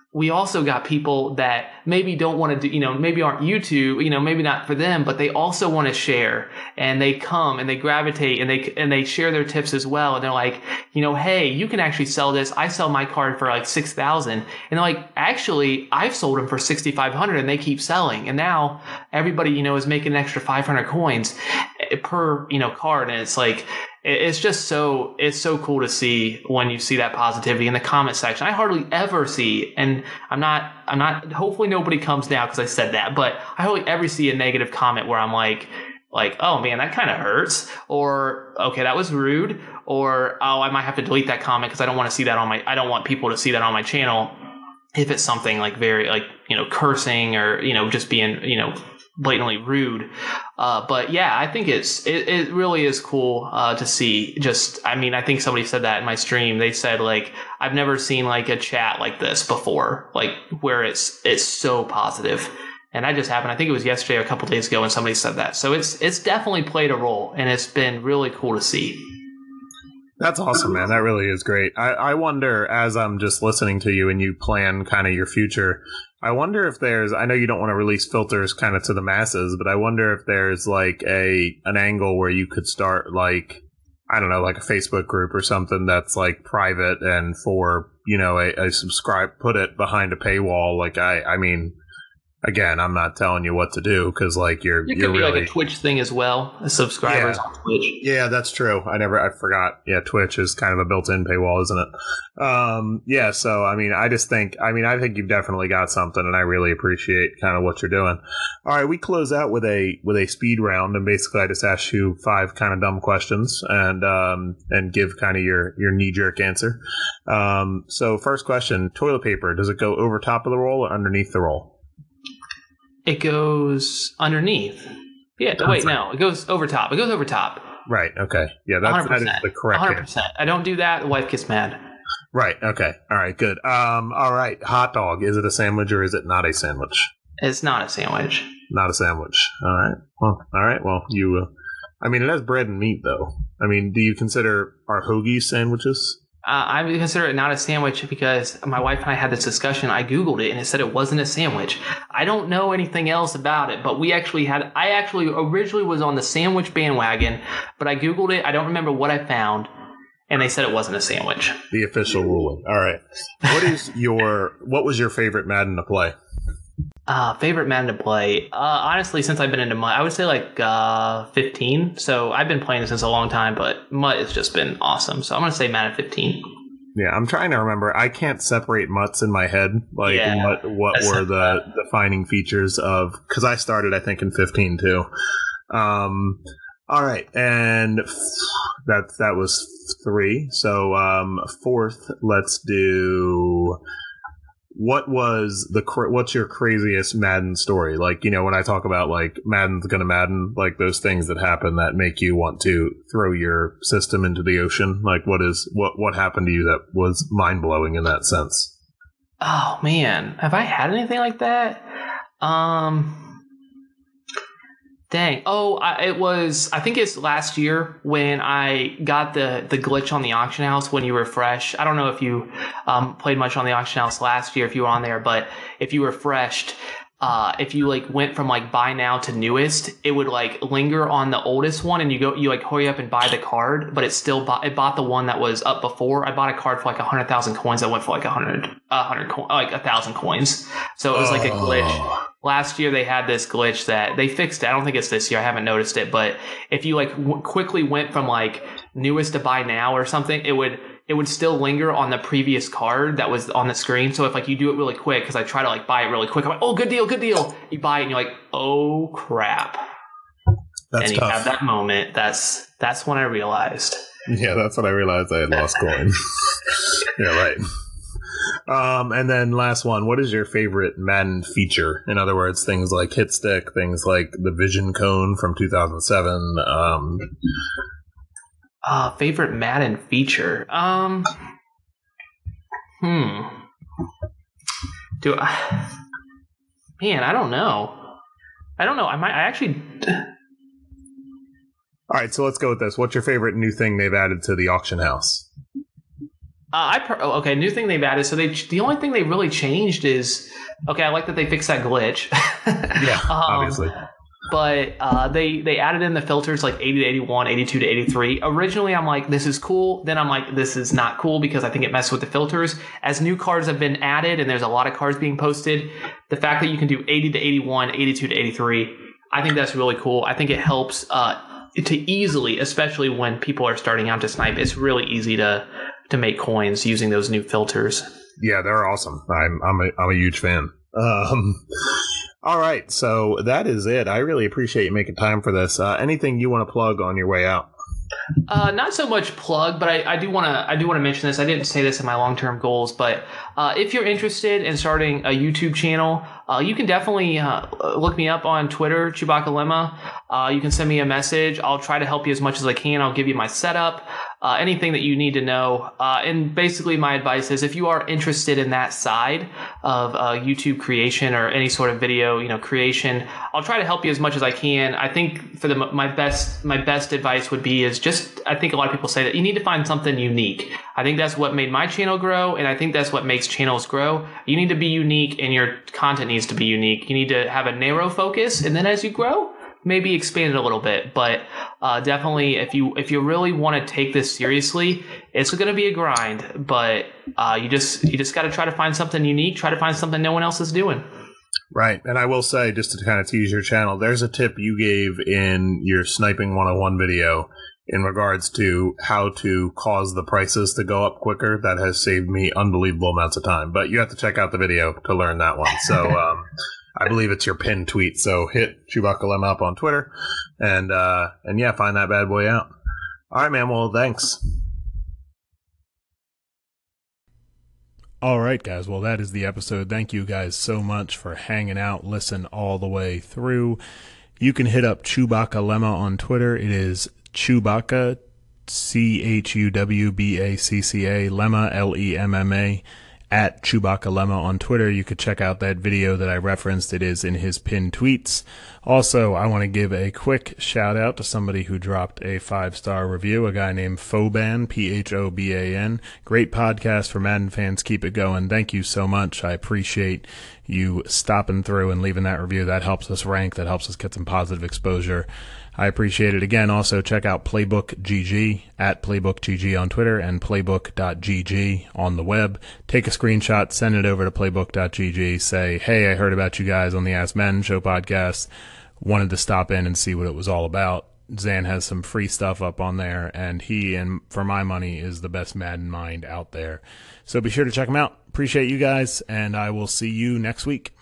we also got people that maybe don't want to do, you know, maybe aren't YouTube, you know, maybe not for them, but they also want to share, and they come and they gravitate and they, and they share their tips as well. And they're like, you know, hey, you can actually sell this. I sell my card for like six thousand. And they're like, actually, I've sold them for sixty-five hundred and they keep selling. And now everybody, you know, is making an extra five hundred coins per, you know, card. And it's like, it's just so, it's so cool to see when you see that positivity in the comment section. I hardly ever see, and I'm not, I'm not, hopefully nobody comes now because I said that, but I hardly ever see a negative comment where I'm like, like, oh man, that kind of hurts, or okay, that was rude, or oh, I might have to delete that comment because I don't want to see that on my, I don't want people to see that on my channel if it's something like very, like, you know, cursing or, you know, just being, you know, blatantly rude. Uh, but yeah, I think it's, it, it really is cool uh, to see. Just, I mean, I think somebody said that in my stream. They said, like, I've never seen like a chat like this before, like where it's, it's so positive. And that just happened. I think it was yesterday or a couple days ago when somebody said that. So it's, it's definitely played a role, and it's been really cool to see. That's awesome, man. That really is great. I, I wonder, as I'm just listening to you and you plan kind of your future, I wonder if there's, I know you don't want to release filters kind of to the masses, but I wonder if there's like a, an angle where you could start like, I don't know, like a Facebook group or something that's like private and for, you know, a, a subscribe, put it behind a paywall. Like I, I mean, again, I'm not telling you what to do because, like, you're it could you're be really, like a Twitch thing as well. Subscribers yeah. on Twitch. Yeah, that's true. I never, I forgot. Yeah, Twitch is kind of a built-in paywall, isn't it? Um, yeah. So, I mean, I just think, I mean, I think you've definitely got something, and I really appreciate kind of what you're doing. All right, we close out with a with a speed round, and basically, I just ask you five kind of dumb questions, and um, and give kind of your your knee-jerk answer. Um, so, first question: toilet paper, does it go over top of the roll or underneath the roll? It goes underneath. Yeah, Perfect. Wait, no. It goes over top. It goes over top. Right, okay. Yeah, that's, that is the correct one hundred percent. answer. I don't do that. The wife gets mad. Right, okay. All right, good. Um, all right, hot dog. Is it a sandwich or is it not a sandwich? It's not a sandwich. Not a sandwich. All right. Well, all right. Well, you, uh, I mean, it has bread and meat, though. I mean, do you consider our hoagies sandwiches? Uh, I would consider it not a sandwich because my wife and I had this discussion. I Googled it and it said it wasn't a sandwich. I don't know anything else about it, but we actually had, I actually originally was on the sandwich bandwagon, but I Googled it. I don't remember what I found, and they said it wasn't a sandwich. The official ruling. All right. What is your, what was your favorite Madden to play? Uh, favorite Madden to play? Uh, honestly, since I've been into MUT, I would say like uh, fifteen. So I've been playing since a long time, but MUT has just been awesome. So I'm going to say Madden fifteen. Yeah, I'm trying to remember. I can't separate MUTs in my head. Like, yeah, what what were the defining features of... Because I started, I think, in fifteen, too. Um, all right, and that, that was three. So um, fourth, let's do... What was the what's your craziest Madden story? Like, you know, when I talk about like Madden's gonna Madden, like those things that happen that make you want to throw your system into the ocean. Like, what is what what happened to you that was mind blowing in that sense? Oh man, have I had anything like that? Um. Dang. Oh, I, it was, I think it's last year when I got the, the glitch on the auction house when you refresh. I don't know if you um, played much on the auction house last year, if you were on there, but if you refreshed, uh, if you like went from like buy now to newest, it would like linger on the oldest one and you go, you like hurry up and buy the card, but it still bought, it bought the one that was up before. I bought a card for like a hundred thousand coins that went for like a hundred, a hundred, co- like a thousand coins. So it was like a glitch. Last year they had this glitch that they fixed it. I don't think it's this year. I haven't noticed it, but if you like w- quickly went from like newest to buy now or something, it would it would still linger on the previous card that was on the screen. So if like you do it really quick, because I try to like buy it really quick, I'm like, oh, good deal, good deal. You buy it and you're like, oh crap. That's and you tough. have that moment. That's that's when I realized. Yeah, that's when I realized I had lost coins. Yeah, right. Um, and then last one, what is your favorite Madden feature? In other words, things like hit stick, things like the vision cone from two thousand seven. Um, uh, favorite Madden feature? Um, hmm. Do I? Man, I don't know. I don't know. I might. I actually. All right, so let's go with this. What's your favorite new thing they've added to the auction house? Uh, I per- oh, okay. New thing they've added. So they the only thing they really changed is okay. I like that they fixed that glitch. Yeah, um, obviously. But uh, they they added in the filters like eighty to eighty-one, eighty-two to eighty-three. Originally, I'm like, this is cool. Then I'm like, this is not cool because I think it messes with the filters. As new cards have been added and there's a lot of cards being posted, the fact that you can do eighty to eighty-one, eighty-two to eighty-three, I think that's really cool. I think it helps uh, to easily, especially when people are starting out to snipe, it's really easy to to make coins using those new filters. Yeah, they're awesome. I'm I'm a I'm a huge fan. Um, all right, so that is it. I really appreciate you making time for this. Uh, anything you want to plug on your way out? Uh, not so much plug, but I, I do want to I do want to mention this. I didn't say this in my long term goals, but uh, if you're interested in starting a YouTube channel, uh, you can definitely uh, look me up on Twitter, Chewbacca Lemma. Uh, you can send me a message. I'll try to help you as much as I can. I'll give you my setup, uh, anything that you need to know. Uh, and basically, my advice is if you are interested in that side of uh, YouTube creation or any sort of video, you know, creation, I'll try to help you as much as I can. I think for the my best my best advice would be is just I think a lot of people say that you need to find something unique. I think that's what made my channel grow, and I think that's what makes channels grow. You need to be unique, and your content needs to be unique. You need to have a narrow focus, and then as you grow, maybe expand it a little bit. But uh, definitely, if you if you really want to take this seriously, it's going to be a grind. But uh, you just you just got to try to find something unique. Try to find something no one else is doing. Right. And I will say, just to kind of tease your channel, there's a tip you gave in your Sniping one oh one video in regards to how to cause the prices to go up quicker. That has saved me unbelievable amounts of time. But you have to check out the video to learn that one. So um, I believe it's your pinned tweet. So hit Chewbacca Lemma up on Twitter. And, uh, and yeah, find that bad boy out. All right, man. Well, thanks. All right, guys. Well, that is the episode. Thank you guys so much for hanging out. Listen all the way through. You can hit up Chewbacca Lemma on Twitter. It is Chewbacca, C H U W B A C C A, Lemma, L E M M A, at Chewbacca Lemma on Twitter. You could check out that video that I referenced. It is in his pinned tweets. Also, I want to give a quick shout out to somebody who dropped a five-star review, a guy named Phoban, P H O B A N. Great podcast for Madden fans. Keep it going. Thank you so much. I appreciate you stopping through and leaving that review. That helps us rank. That helps us get some positive exposure. I appreciate it. Again, also check out Playbook G G at Playbook G G on Twitter and playbook dot g g on the web. Take a screenshot, send it over to playbook dot g g. Say, hey, I heard about you guys on the Ask Madden Show podcast. Wanted to stop in and see what it was all about. Zan has some free stuff up on there, and he, and for my money, is the best Madden mind out there. So be sure to check him out. Appreciate you guys, and I will see you next week.